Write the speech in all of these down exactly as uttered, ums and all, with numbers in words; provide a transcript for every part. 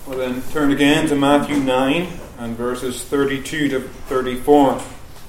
Well then, turn again to Matthew nine and verses thirty-two to thirty-four.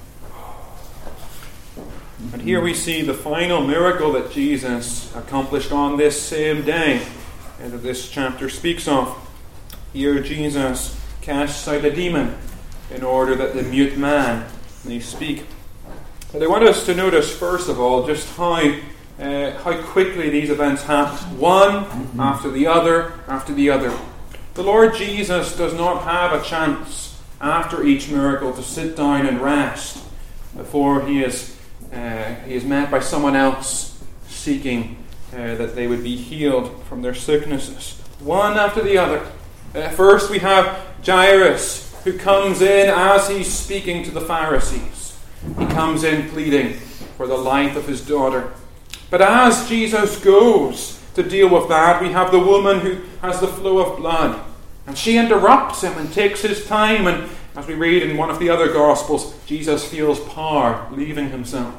And here we see the final miracle that Jesus accomplished on this same day that this chapter speaks of. Here Jesus casts out a demon in order that the mute man may speak. But I want us to notice, first of all, just how uh, how quickly these events happen, one mm-hmm. after the other, after the other. The Lord Jesus does not have a chance after each miracle to sit down and rest before he is uh, he is met by someone else seeking uh, that they would be healed from their sicknesses. One after the other. Uh, first we have Jairus, who comes in as he's speaking to the Pharisees. He comes in pleading for the life of his daughter. But as Jesus goes to deal with that, we have the woman who has the flow of blood. And she interrupts him and takes his time. And as we read in one of the other Gospels, Jesus feels power leaving himself.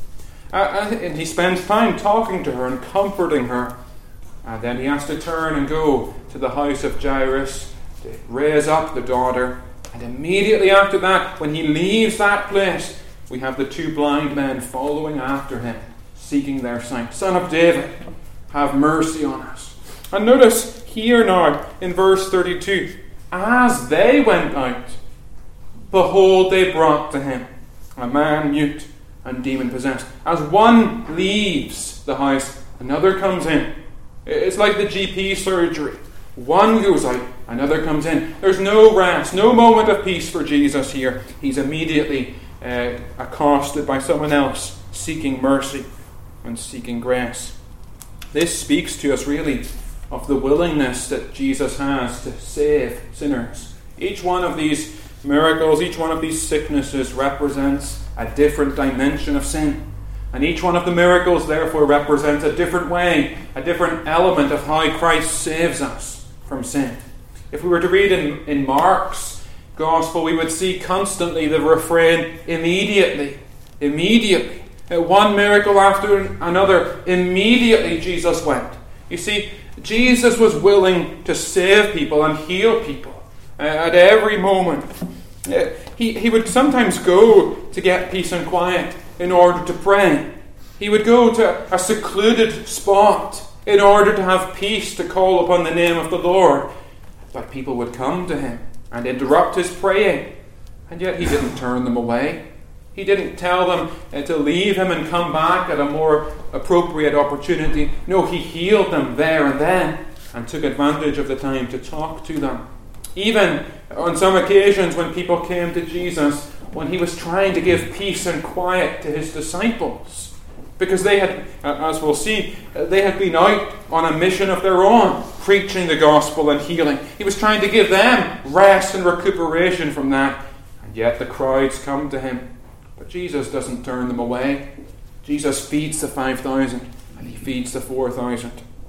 Uh, and he spends time talking to her and comforting her. And then he has to turn and go to the house of Jairus to raise up the daughter. And immediately after that, when he leaves that place, we have the two blind men following after him, seeking their sight. Son of David, have mercy on us. And notice here now in verse thirty-two, as they went out, behold, they brought to him a man mute and demon-possessed. As one leaves the house, another comes in. It's like the G P surgery. One goes out, another comes in. There's no rest, no moment of peace for Jesus here. He's immediately uh, accosted by someone else seeking mercy and seeking grace. This speaks to us really of the willingness that Jesus has to save sinners. Each one of these miracles, each one of these sicknesses represents a different dimension of sin. And each one of the miracles therefore represents a different way, a different element of how Christ saves us from sin. If we were to read in, in Mark's Gospel, we would see constantly the refrain, immediately, immediately. One miracle after another, immediately Jesus went. You see, Jesus was willing to save people and heal people uh, at every moment. Uh, he, he would sometimes go to get peace and quiet in order to pray. He would go to a secluded spot in order to have peace to call upon the name of the Lord. But people would come to him and interrupt his praying. And yet he didn't turn them away. He didn't tell them uh, to leave him and come back at a more appropriate opportunity. No, he healed them there and then and took advantage of the time to talk to them. Even on some occasions when people came to Jesus, when he was trying to give peace and quiet to his disciples, because they had, as we'll see, they had been out on a mission of their own, preaching the gospel and healing. He was trying to give them rest and recuperation from that. And yet the crowds come to him. But Jesus doesn't turn them away. Jesus feeds the five thousand and he feeds the four thousand.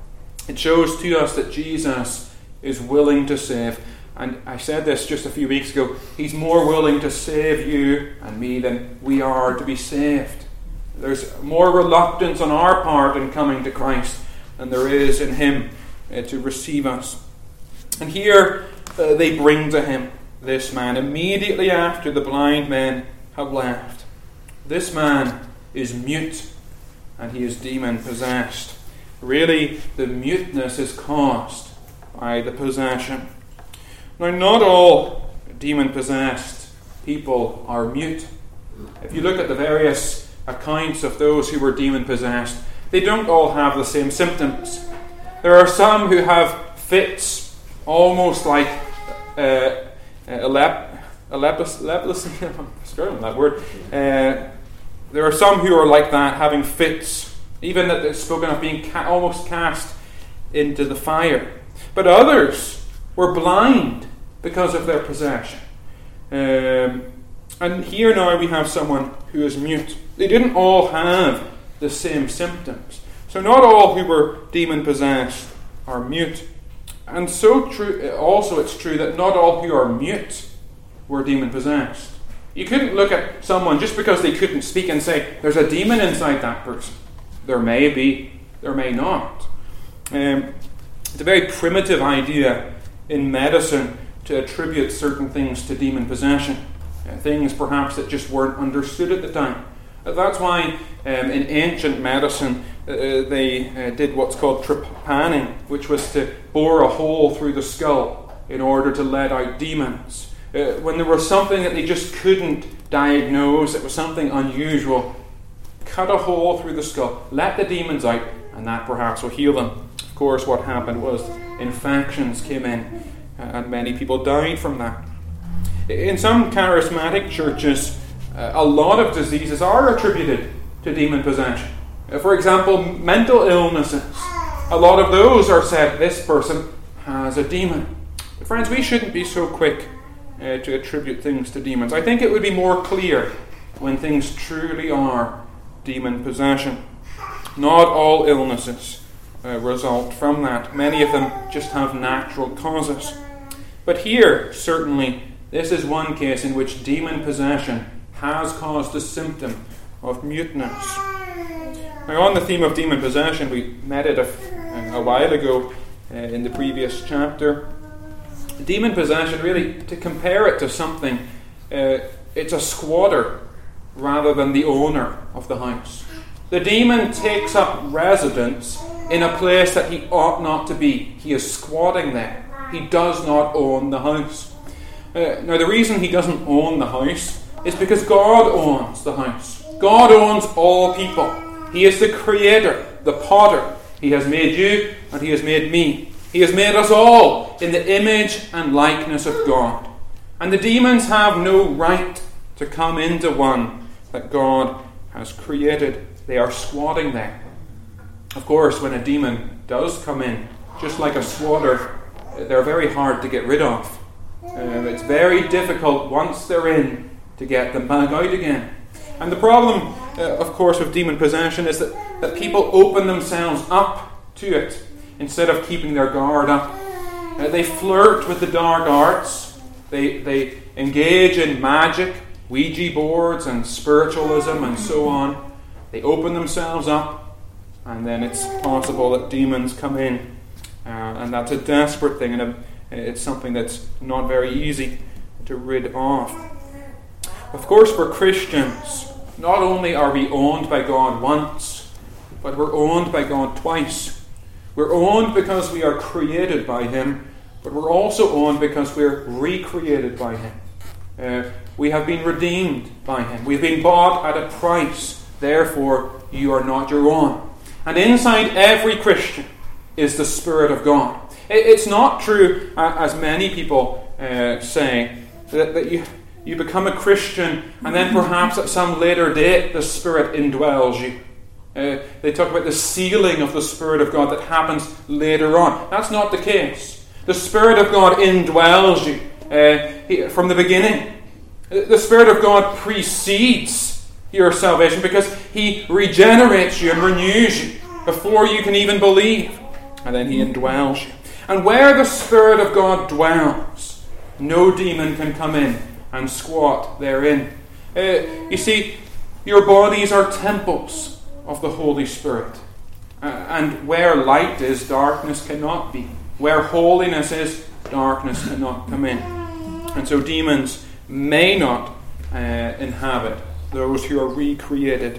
It shows to us that Jesus is willing to save. And I said this just a few weeks ago. He's more willing to save you and me than we are to be saved. There's more reluctance on our part in coming to Christ than there is in him uh, to receive us. And here uh, they bring to him this man immediately after the blind men have left. This man is mute and he is demon-possessed. Really, the muteness is caused by the possession. Now, not all demon-possessed people are mute. If you look at the various accounts of those who were demon-possessed, they don't all have the same symptoms. There are some who have fits, almost like uh, elep- leprosy. I'm struggling with that word. Uh, there are some who are like that, having fits, even that they're spoken of being ca- almost cast into the fire. But others were blind because of their possession. Um, and here now we have someone who is mute. They didn't all have the same symptoms. So not all who were demon-possessed are mute. And so true. Also it's true that not all who are mute were demon-possessed. You couldn't look at someone just because they couldn't speak and say, there's a demon inside that person. There may be, there may not. Um, it's a very primitive idea in medicine to attribute certain things to demon possession, uh, things perhaps that just weren't understood at the time. Uh, that's why um, in ancient medicine uh, they uh, did what's called trepanning, which was to bore a hole through the skull in order to let out demons. Uh, when there was something that they just couldn't diagnose, it was something unusual, cut a hole through the skull, let the demons out, and that perhaps will heal them. Of course, what happened was infections came in, and many people died from that. In some charismatic churches, uh, a lot of diseases are attributed to demon possession. Uh, for example, mental illnesses. A lot of those are said, this person has a demon. But friends, we shouldn't be so quick uh, to attribute things to demons. I think it would be more clear when things truly are demon possession. Not all illnesses uh, result from that. Many of them just have natural causes. But here, certainly, this is one case in which demon possession has caused a symptom of muteness. Now, on the theme of demon possession, we met it a, a while ago uh, in the previous chapter. Demon possession, really, to compare it to something, uh, it's a squatter rather than the owner of the house. The demon takes up residence in a place that he ought not to be. He is squatting there. He does not own the house. Uh, now, the reason he doesn't own the house is because God owns the house. God owns all people. He is the creator, the potter. He has made you and he has made me. He has made us all in the image and likeness of God. And the demons have no right to come into one that God has created. They are squatting there. Of course, when a demon does come in, just like a squatter, they're very hard to get rid of. Uh, it's very difficult once they're in to get them back out again. And the problem, uh, of course, with demon possession is that, that people open themselves up to it instead of keeping their guard up. Uh, they flirt with the dark arts. They, they engage in magic, Ouija boards and spiritualism and so on. They open themselves up, and then it's possible that demons come in. Uh, and that's a desperate thing, and a, it's something that's not very easy to rid of. Of course, for Christians, not only are we owned by God once, but we're owned by God twice. We're owned because we are created by Him, but we're also owned because we're recreated by Him. Uh, we have been redeemed by Him. We've been bought at a price. Therefore, you are not your own. And inside every Christian is the Spirit of God. It's not true, uh, as many people uh, say, that, that you, you become a Christian and then perhaps at some later date the Spirit indwells you. Uh, they talk about the sealing of the Spirit of God that happens later on. That's not the case. The Spirit of God indwells you uh, he, from the beginning. The Spirit of God precedes your salvation because He regenerates you and renews you before you can even believe. And then He indwells you. And where the Spirit of God dwells, no demon can come in and squat therein. Uh, you see, your bodies are temples of the Holy Spirit. Uh, and where light is, darkness cannot be. Where holiness is, darkness cannot come in. And so demons may not uh, inhabit those who are recreated.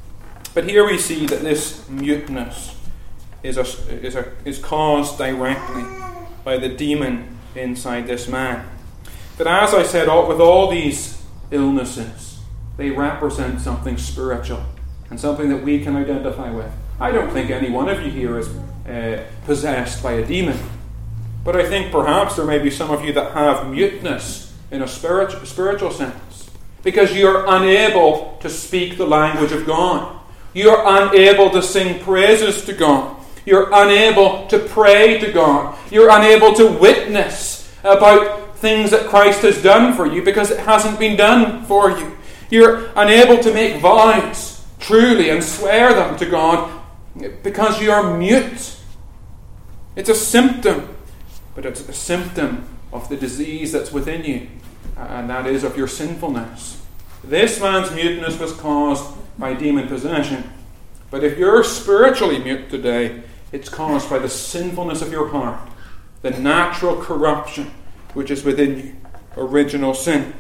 But here we see that this muteness is a, is a, is caused directly by the demon inside this man. But as I said, all, with all these illnesses, they represent something spiritual and something that we can identify with. I don't think any one of you here is uh, possessed by a demon. But I think perhaps there may be some of you that have muteness in a spirit, spiritual sense, because you're unable to speak the language of God. You're unable to sing praises to God. You're unable to pray to God. You're unable to witness about things that Christ has done for you because it hasn't been done for you. You're unable to make vows truly and swear them to God because you are mute. It's a symptom, but it's a symptom of the disease that's within you, and that is of your sinfulness. This man's muteness was caused by demon possession. But if you're spiritually mute today, it's caused by the sinfulness of your heart. the natural corruption which is within you, original sin.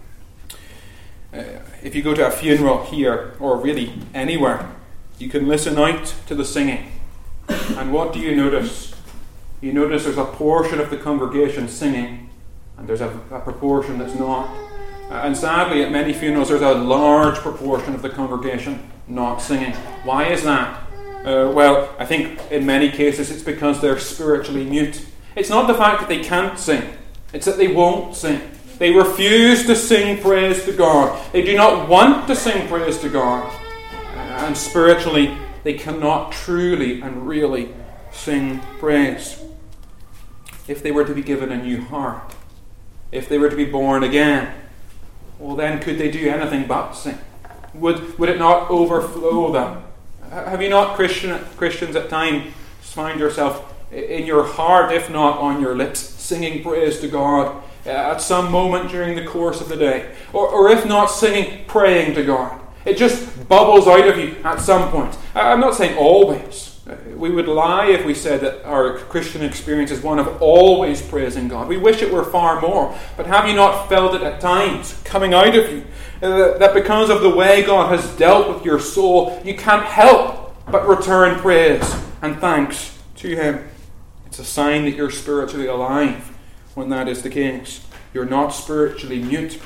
Uh, if you go to a funeral here, or really anywhere, you can listen out to the singing. And what do you notice? You notice there's a portion of the congregation singing, and there's a, a proportion that's not. Uh, and sadly, at many funerals, there's a large proportion of the congregation not singing. Why is that? Uh, well, I think in many cases it's because they're spiritually mute. It's not the fact that they can't sing, it's that they won't sing. They refuse to sing praise to God. They do not want to sing praise to God. And spiritually, they cannot truly and really sing praise. If they were to be given a new heart, if they were to be born again, well then could they do anything but sing? Would, would it not overflow them? Have you not, Christian, Christians, at times find yourself in your heart, if not on your lips, singing praise to God uh, at some moment during the course of the day? Or, or if not singing, praying to God. It just bubbles out of you at some point. I'm not saying always. We would lie if we said that our Christian experience is one of always praising God. We wish it were far more. But have you not felt it at times coming out of you? Uh, that because of the way God has dealt with your soul, you can't help but return praise and thanks to Him. It's a sign that you're spiritually alive when that is the case. You're not spiritually mute.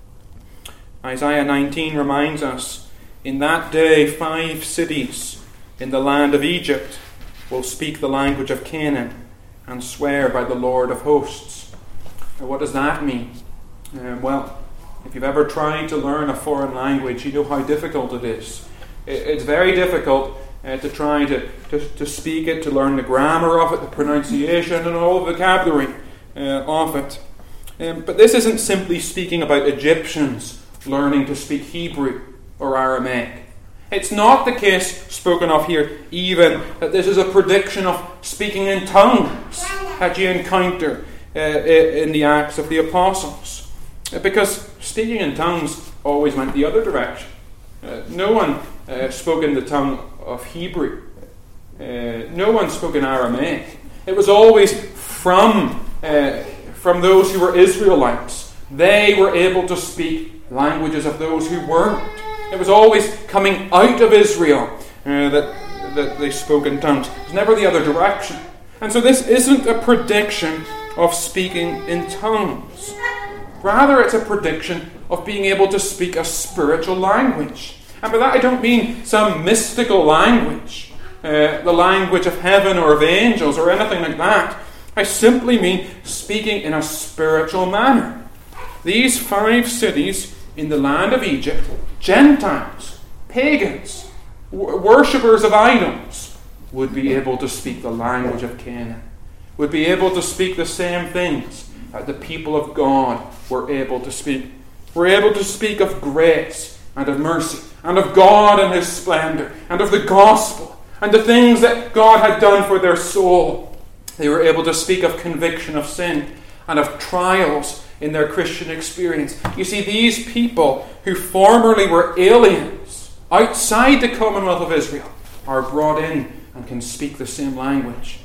Isaiah nineteen reminds us, in that day five cities in the land of Egypt will speak the language of Canaan and swear by the Lord of hosts. Now, what does that mean? Um, well, if you've ever tried to learn a foreign language, you know how difficult it is. It, it's very difficult uh, to try to, to, to speak it, to learn the grammar of it, the pronunciation and all the vocabulary uh, of it. Um, but this isn't simply speaking about Egyptians learning to speak Hebrew or Aramaic. It's not the case spoken of here even that this is a prediction of speaking in tongues that you encounter uh, in the Acts of the Apostles. Because speaking in tongues always went the other direction. Uh, no one uh, spoke in the tongue of Hebrew. Uh, no one spoke in Aramaic. It was always from, uh, from those who were Israelites. They were able to speak languages of those who weren't. It was always coming out of Israel uh, that, that they spoke in tongues. It was never the other direction. And so this isn't a prediction of speaking in tongues. Rather, it's a prediction of being able to speak a spiritual language. And by that I don't mean some mystical language, uh, the language of heaven or of angels or anything like that. I simply mean speaking in a spiritual manner. These five cities in the land of Egypt, Gentiles, pagans, w- worshippers of idols, would be able to speak the language of Canaan, would be able to speak the same things that the people of God were able to speak. Were able to speak of grace and of mercy and of God and His splendor and of the gospel and the things that God had done for their soul. They were able to speak of conviction of sin and of trials in their Christian experience. You see, these people who formerly were aliens outside the Commonwealth of Israel are brought in and can speak the same language.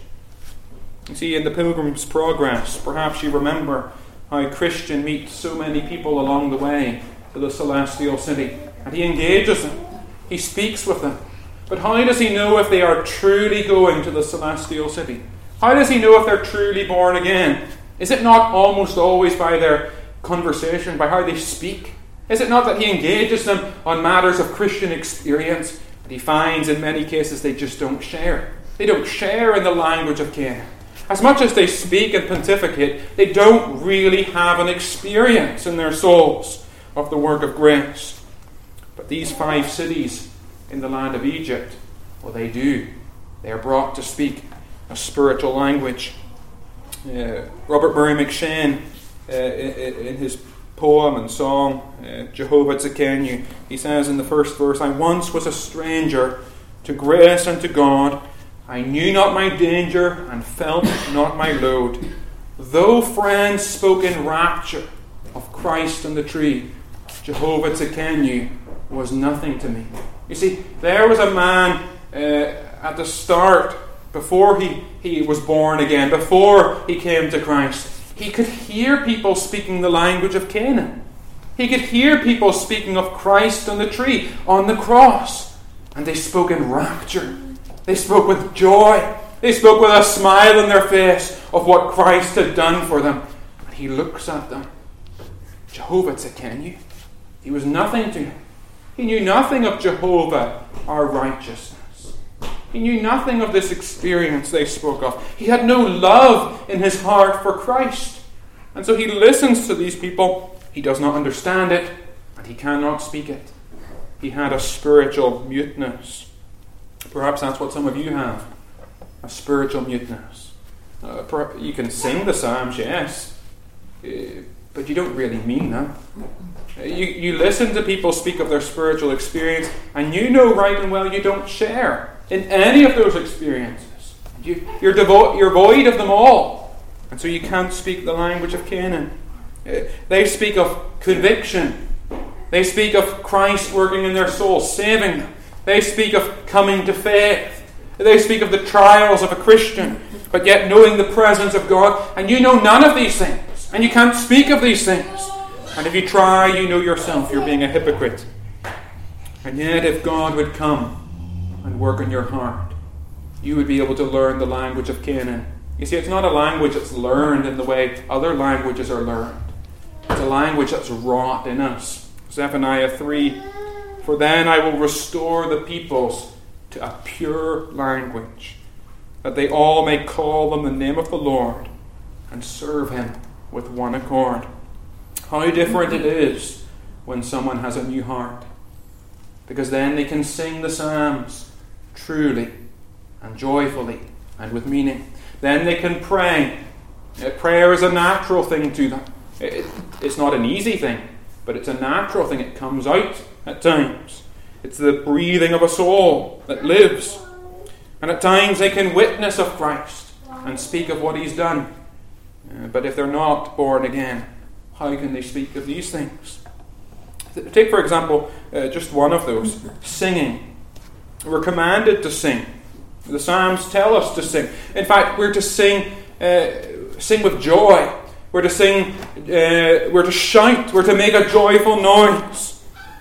You see, in the Pilgrim's Progress, perhaps you remember how Christian meets so many people along the way to the celestial city, and he engages them. He speaks with them. But how does he know if they are truly going to the celestial city? How does he know if they're truly born again? Is it not almost always by their conversation, by how they speak? Is it not that he engages them on matters of Christian experience, but he finds in many cases they just don't share? They don't share in the language of Canaan. As much as they speak and pontificate, they don't really have an experience in their souls of the work of grace. But these five cities in the land of Egypt, well, they do. They are brought to speak a spiritual language. Uh, Robert Murray McShane, uh, in, in his poem and song, uh, Jehovah Tzidkenu, he says in the first verse, I once was a stranger to grace and to God. I knew not my danger and felt not my load. Though friends spoke in rapture of Christ and the tree, Jehovah Tzidkenu was nothing to me. You see, there was a man uh, at the start before he, he was born again, before he came to Christ, he could hear people speaking the language of Canaan. He could hear people speaking of Christ on the tree, on the cross. And they spoke in rapture. They spoke with joy. They spoke with a smile on their face of what Christ had done for them. And he looks at them. Jehovah Tsidkenu. He was nothing to him. He knew nothing of Jehovah, our righteousness. He knew nothing of this experience they spoke of. He had no love in his heart for Christ. And so he listens to these people. He does not understand it, and he cannot speak it. He had a spiritual muteness. Perhaps that's what some of you have. A spiritual muteness. Uh, you can sing the Psalms, yes, uh, but you don't really mean them. Uh, you, you listen to people speak of their spiritual experience, and you know right and well you don't share in any of those experiences. You, you're, devo- you're void of them all, and so you can't speak the language of Canaan. Uh, they speak of conviction. They speak of Christ working in their souls, saving them. They speak of coming to faith. They speak of the trials of a Christian, but yet knowing the presence of God. And you know none of these things. And you can't speak of these things. And if you try, you know yourself you're being a hypocrite. And yet if God would come and work in your heart, you would be able to learn the language of Canaan. You see, it's not a language that's learned in the way other languages are learned. It's a language that's wrought in us. Zephaniah three, for then I will restore the peoples to a pure language, that they all may call on the name of the Lord and serve him with one accord. How different it is when someone has a new heart, because then they can sing the Psalms truly and joyfully and with meaning. Then they can pray. Prayer is a natural thing to them. It's not an easy thing, but it's a natural thing. It comes out at times. It's the breathing of a soul that lives. And at times they can witness of Christ and speak of what he's done. Uh, but if they're not born again, how can they speak of these things? Take, for example, uh, just one of those. Singing. We're commanded to sing. The Psalms tell us to sing. In fact, we're to sing, uh, sing with joy. We're to sing, uh, we're to shout. We're to make a joyful noise.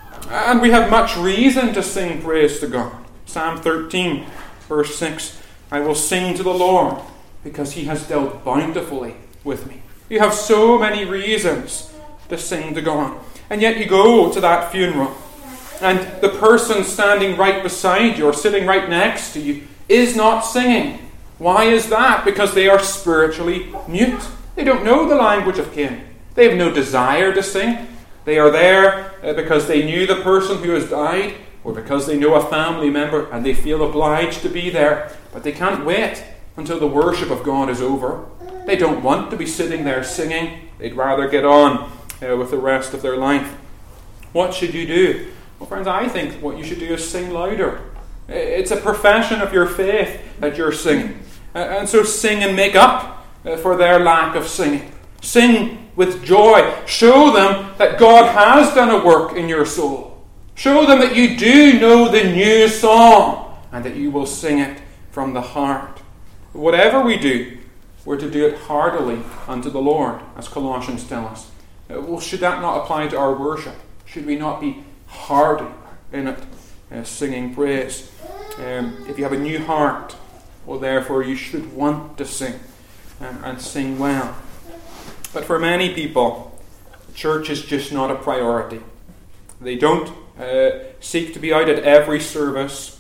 And we have much reason to sing praise to God. Psalm thirteen, verse six. I will sing to the Lord because he has dealt bountifully with me. You have so many reasons to sing to God. And yet you go to that funeral and the person standing right beside you or sitting right next to you is not singing. Why is that? Because they are spiritually mute. They don't know the language of Canaan. They have no desire to sing. They are there because they knew the person who has died, or because they know a family member and they feel obliged to be there. But they can't wait until the worship of God is over. They don't want to be sitting there singing. They'd rather get on uh, with the rest of their life. What should you do? Well, friends, I think what you should do is sing louder. It's a profession of your faith that you're singing. Uh, and so sing and make up uh, for their lack of singing. Sing with joy. Show them that God has done a work in your soul. Show them that you do know the new song and that you will sing it from the heart. Whatever we do, we're to do it heartily unto the Lord, as Colossians tell us. Uh, well, should that not apply to our worship? Should we not be hearty in it, uh, singing praise? Um, if you have a new heart, well, therefore you should want to sing um, and sing well. But for many people, church is just not a priority. They don't uh, seek to be out at every service.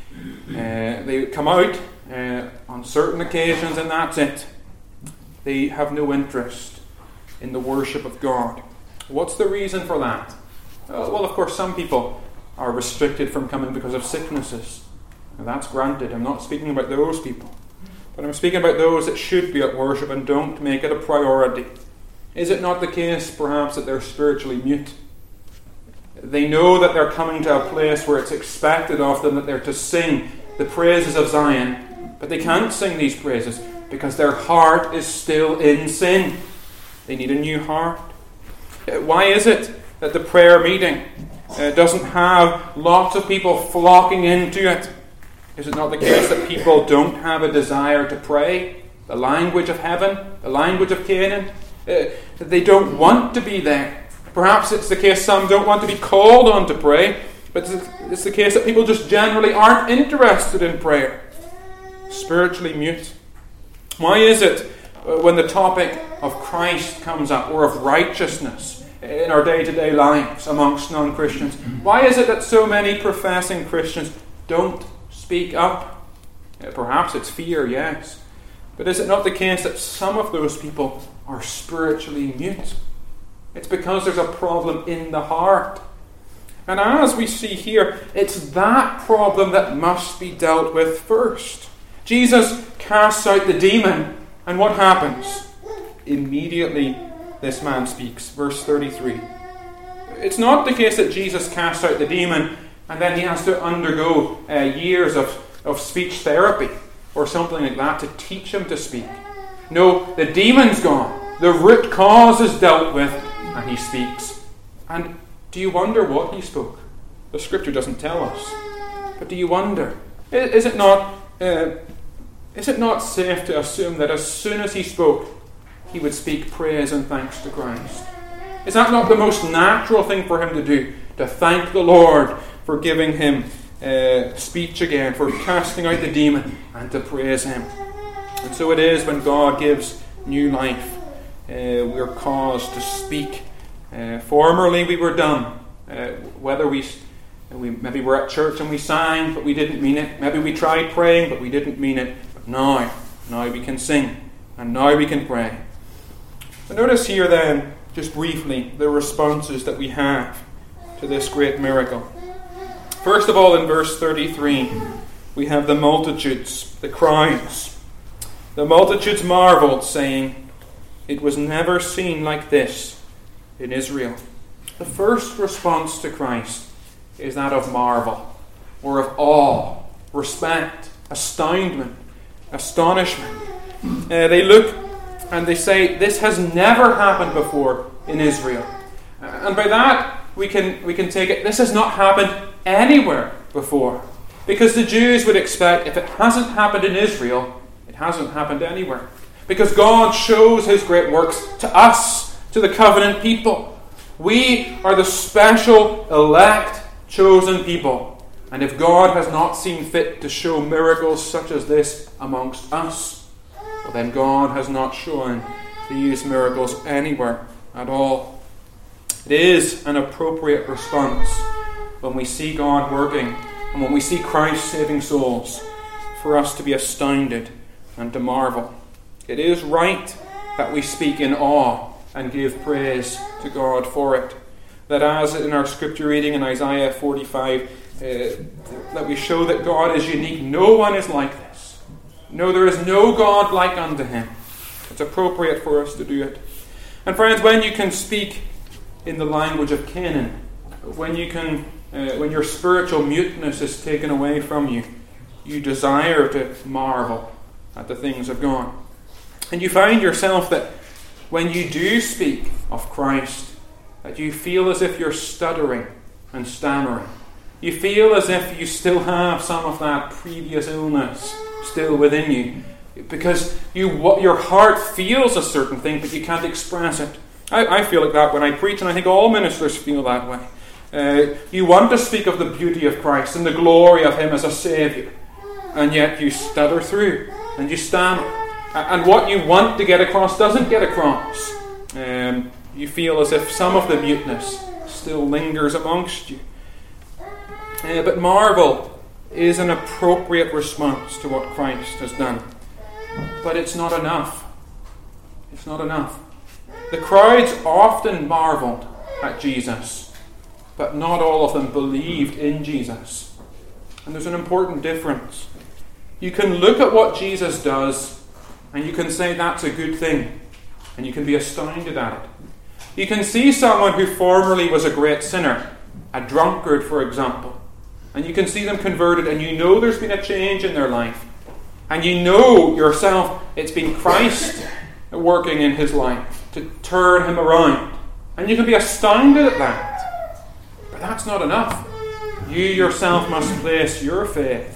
Uh, they come out uh, on certain occasions and that's it. They have no interest in the worship of God. What's the reason for that? Uh, well, of course, some people are restricted from coming because of sicknesses. And that's granted. I'm not speaking about those people. But I'm speaking about those that should be at worship and don't make it a priority. Is it not the case, perhaps, that they're spiritually mute? They know that they're coming to a place where it's expected of them that they're to sing the praises of Zion, but they can't sing these praises because their heart is still in sin. They need a new heart. Why is it that the prayer meeting uh, doesn't have lots of people flocking into it? Is it not the case that people don't have a desire to pray? The language of heaven, the language of Canaan, uh, that they don't want to be there. Perhaps it's the case some don't want to be called on to pray, but it's the case that people just generally aren't interested in prayer. Spiritually mute. Why is it uh, when the topic of Christ comes up, or of righteousness in our day-to-day lives amongst non-Christians, why is it that so many professing Christians don't speak up? Uh, perhaps it's fear, yes. But is it not the case that some of those people are spiritually mute? It's because there's a problem in the heart. And as we see here, it's that problem that must be dealt with first. Jesus casts out the demon, and what happens? Immediately this man speaks. Verse thirty-three. It's not the case that Jesus casts out the demon and then he has to undergo uh, years of, of speech therapy or something like that to teach him to speak. No, the demon's gone. The root cause is dealt with, and he speaks. And do you wonder what he spoke? The Scripture doesn't tell us. But do you wonder? Is it not, uh, is it not safe to assume that as soon as he spoke, he would speak praise and thanks to Christ? Is that not the most natural thing for him to do? To thank the Lord for giving him uh, speech again, for casting out the demon, and to praise him. And so it is when God gives new life. Uh, we are caused to speak. Uh, formerly we were dumb. Uh, whether we, we maybe we're at church and we sang, but we didn't mean it. Maybe we tried praying, but we didn't mean it. But now, now we can sing, and now we can pray. But notice here then, just briefly, the responses that we have to this great miracle. First of all, in verse thirty-three, we have the multitudes, the crowds. The multitudes marveled, saying, "It was never seen like this in Israel." The first response to Christ is that of marvel, or of awe, respect, astoundment, astonishment. Uh, they look and they say, "This has never happened before in Israel." Uh, and by that, we can we can take it, this has not happened anywhere before. Because the Jews would expect, if it hasn't happened in Israel, it hasn't happened anywhere. Because God shows his great works to us, to the covenant people. We are the special, elect, chosen people. And if God has not seen fit to show miracles such as this amongst us, well, then God has not shown these miracles anywhere at all. It is an appropriate response when we see God working and when we see Christ saving souls for us to be astounded and to marvel. It is right that we speak in awe and give praise to God for it. That as in our scripture reading in Isaiah forty-five, uh, that we show that God is unique. No one is like this. No, there is no God like unto him. It's appropriate for us to do it. And friends, when you can speak in the language of Canaan, when you can, uh, when your spiritual muteness is taken away from you, you desire to marvel at the things of God. And you find yourself that when you do speak of Christ, that you feel as if you're stuttering and stammering. You feel as if you still have some of that previous illness still within you. Because you, your heart feels a certain thing, but you can't express it. I, I feel like that when I preach, and I think all ministers feel that way. Uh, you want to speak of the beauty of Christ and the glory of him as a Saviour, and yet you stutter through and you stammer. And what you want to get across doesn't get across. Um, you feel as if some of the muteness still lingers amongst you. Uh, but marvel is an appropriate response to what Christ has done. But it's not enough. It's not enough. The crowds often marveled at Jesus, but not all of them believed in Jesus. And there's an important difference. You can look at what Jesus does and you can say that's a good thing, and you can be astounded at it. You can see someone who formerly was a great sinner, a drunkard, for example, and you can see them converted, and you know there's been a change in their life. And you know yourself it's been Christ working in his life to turn him around. And you can be astounded at that. But that's not enough. You yourself must place your faith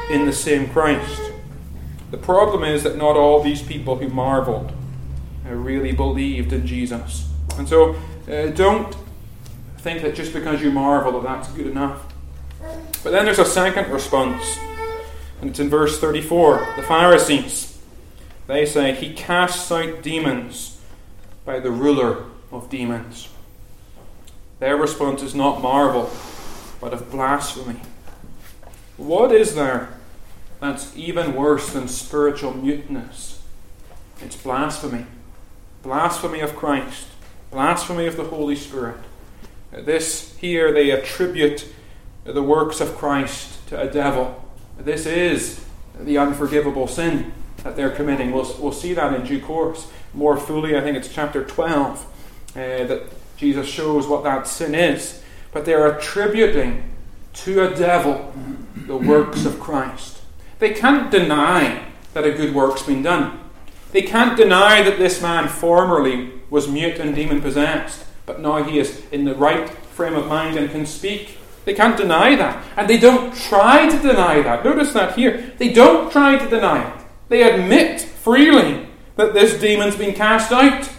in the same Christ. The problem is that not all these people who marveled uh, really believed in Jesus. And so uh, don't think that just because you marvel that that's good enough. But then there's a second response, and it's in verse thirty-four. The Pharisees, they say, he casts out demons by the ruler of demons. Their response is not marvel, but of blasphemy. What is there that's even worse than spiritual muteness? It's blasphemy. Blasphemy of Christ. Blasphemy of the Holy Spirit. This here they attribute the works of Christ to a devil. This is the unforgivable sin that they're committing. We'll, we'll see that in due course. More fully, I think it's chapter twelve, uh, that Jesus shows what that sin is. But they're attributing to a devil the works of Christ. They can't deny that a good work's been done. They can't deny that this man formerly was mute and demon-possessed, but now he is in the right frame of mind and can speak. They can't deny that. And they don't try to deny that. Notice that here. They don't try to deny it. They admit freely that this demon's been cast out.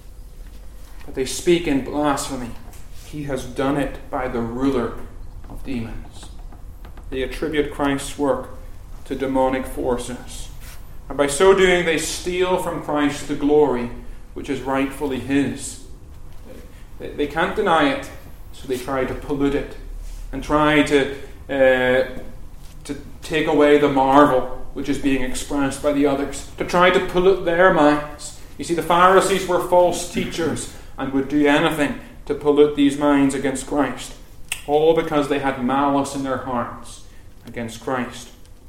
But they speak in blasphemy. He has done it by the ruler of demons. They attribute Christ's work to demonic forces. And by so doing, they steal from Christ the glory which is rightfully his. They can't deny it, so they try to pollute it and try to uh, to take away the marvel which is being expressed by the others, to try to pollute their minds. You see, the Pharisees were false teachers and would do anything to pollute these minds against Christ, all because they had malice in their hearts against Christ.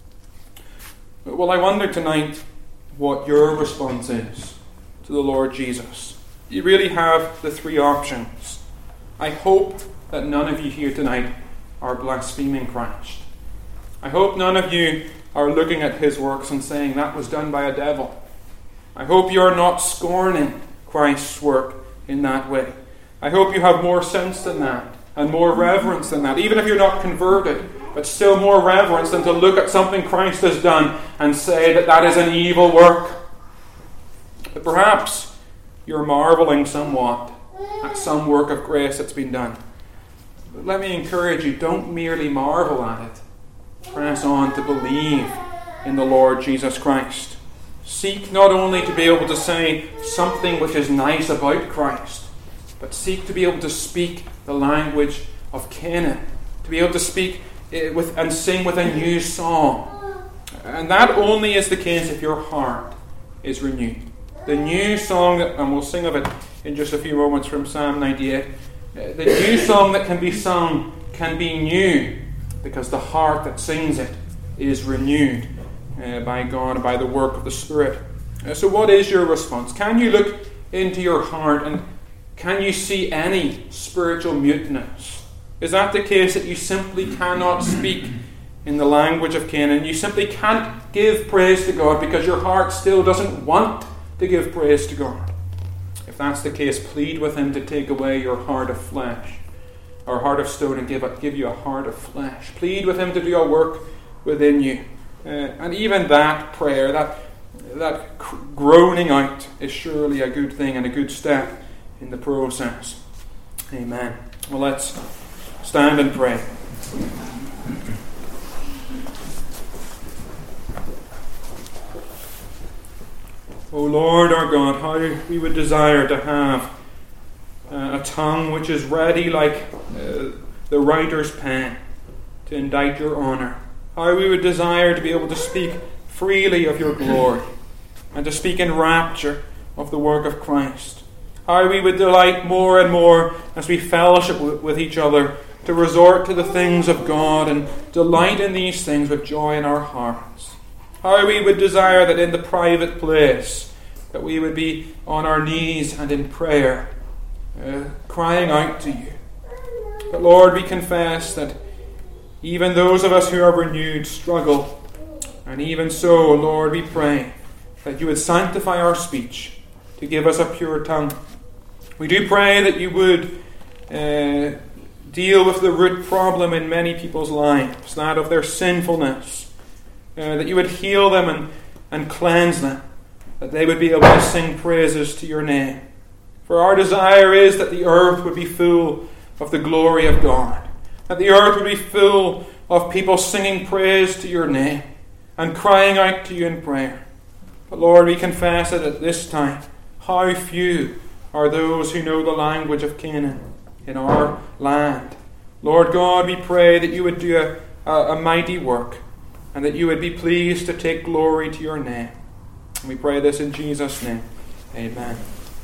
Well, I wonder tonight what your response is to the Lord Jesus. You really have the three options. I hope that none of you here tonight are blaspheming Christ. I hope none of you are looking at his works and saying that was done by a devil. I hope you are not scorning Christ's work in that way. I hope you have more sense than that and more reverence than that, even if you're not converted, but still more reverence than to look at something Christ has done and say that that is an evil work. But perhaps you're marveling somewhat at some work of grace that's been done. But let me encourage you, don't merely marvel at it. Press on to believe in the Lord Jesus Christ. Seek not only to be able to say something which is nice about Christ, but seek to be able to speak the language of Canaan, to be able to speak with and sing with a new song. And that only is the case if your heart is renewed. The new song, that, and we'll sing of it in just a few moments from Psalm ninety-eight, the new song that can be sung can be new because the heart that sings it is renewed uh, by God and by the work of the Spirit. Uh, so what is your response? Can you look into your heart and can you see any spiritual muteness? Is that the case, that you simply cannot speak in the language of Canaan? You simply can't give praise to God because your heart still doesn't want to give praise to God? If that's the case, plead with him to take away your heart of flesh, or heart of stone, and give, give you a heart of flesh. Plead with him to do a work within you. Uh, and even that prayer, that, that groaning out, is surely a good thing and a good step in the process. Amen. Well, let's stand and pray. O Lord our God, how we would desire to have uh, a tongue which is ready like uh, the writer's pen to indict your honour. How we would desire to be able to speak freely of your glory and to speak in rapture of the work of Christ. How we would delight more and more as we fellowship with each other to resort to the things of God and delight in these things with joy in our hearts. How we would desire that in the private place that we would be on our knees and in prayer, uh, crying out to you. But Lord, we confess that even those of us who are renewed struggle. And even so, Lord, we pray that you would sanctify our speech to give us a pure tongue. We do pray that you would uh, deal with the root problem in many people's lives, that of their sinfulness. uh, that you would heal them and, and cleanse them, that they would be able to sing praises to your name. For our desire is that the earth would be full of the glory of God, that the earth would be full of people singing praise to your name and crying out to you in prayer. But Lord, we confess that at this time, how few are those who know the language of Canaan in our land. Lord God, we pray that you would do a, a, a mighty work and that you would be pleased to take glory to your name. And we pray this in Jesus' name. Amen.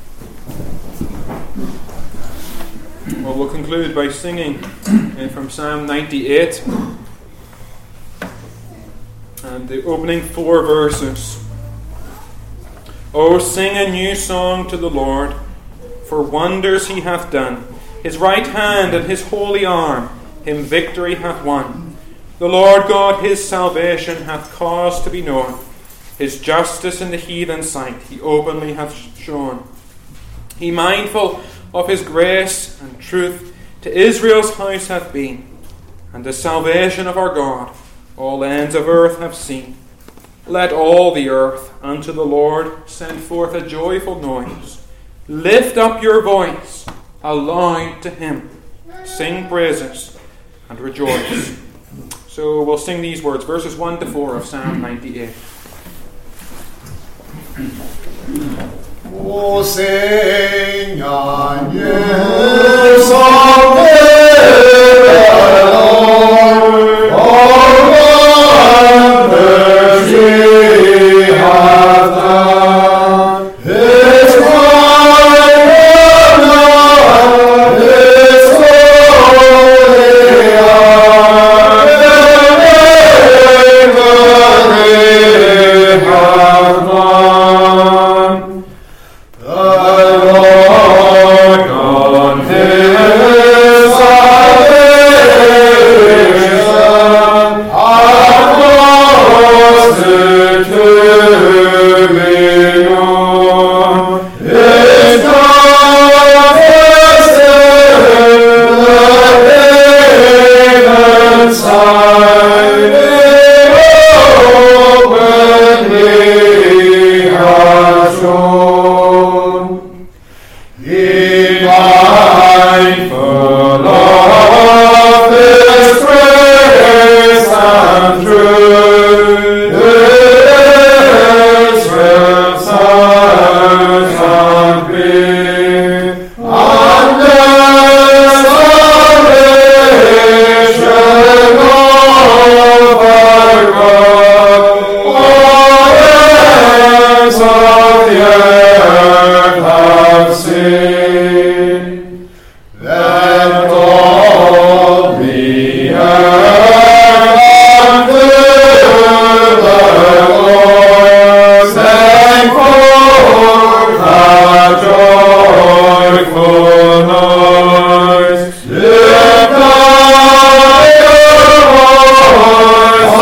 Well, we'll conclude by singing from Psalm ninety-eight and the opening four verses. Oh, sing a new song to the Lord, for wonders he hath done. His right hand and his holy arm him victory hath won. The Lord God his salvation hath caused to be known. His justice in the heathen sight he openly hath shown. He mindful of his grace and truth to Israel's house hath been, and the salvation of our God all ends of earth have seen. Let all the earth unto the Lord send forth a joyful noise. Lift up your voice aloud to him. Sing praises and rejoice. So we'll sing these words, verses one to four of Psalm ninety-eight. O sing a new song to the Lord, for wonders he hath done. His right hand and his holy arm victory hath won. The Lord God his salvation hath caused it to be known. His justice in the heathen sight openly hath shown. He mindful of his grace and truth, Israel's sons hath been, and the salvation of our God, all ends of the earth have seen. Let all the earth unto the Lord sing forth a joyful noise. Lift up your voice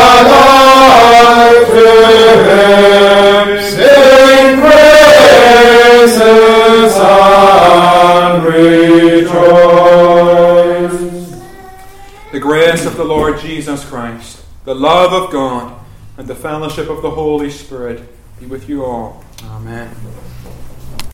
aloud to him. Sing praises and rejoice. The grace of the Lord Jesus Christ, the love of God, and the fellowship of the Holy Spirit be with you all. Amen.